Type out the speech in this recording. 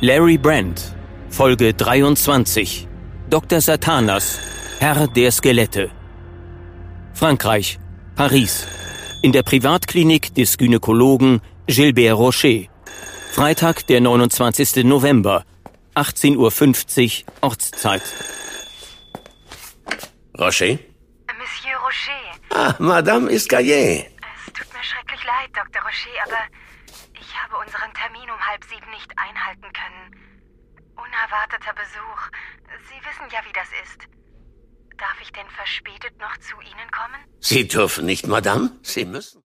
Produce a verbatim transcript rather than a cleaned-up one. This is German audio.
Larry Brand, Folge dreiundzwanzig. Doktor Satanas, Herr der Skelette. Frankreich, Paris. In der Privatklinik des Gynäkologen Gilbert Rocher. Freitag, der neunundzwanzigster November, achtzehn Uhr fünfzig Ortszeit. Rocher? Monsieur Rocher. Ah, Madame Iscayet. Es tut mir schrecklich leid, Doktor Rocher, aber ich habe unseren Termin um halb sieben nicht einhalten können. Unerwarteter Besuch. Sie wissen ja, wie das ist. Darf ich denn verspätet noch zu Ihnen kommen? Sie dürfen nicht, Madame. Sie müssen.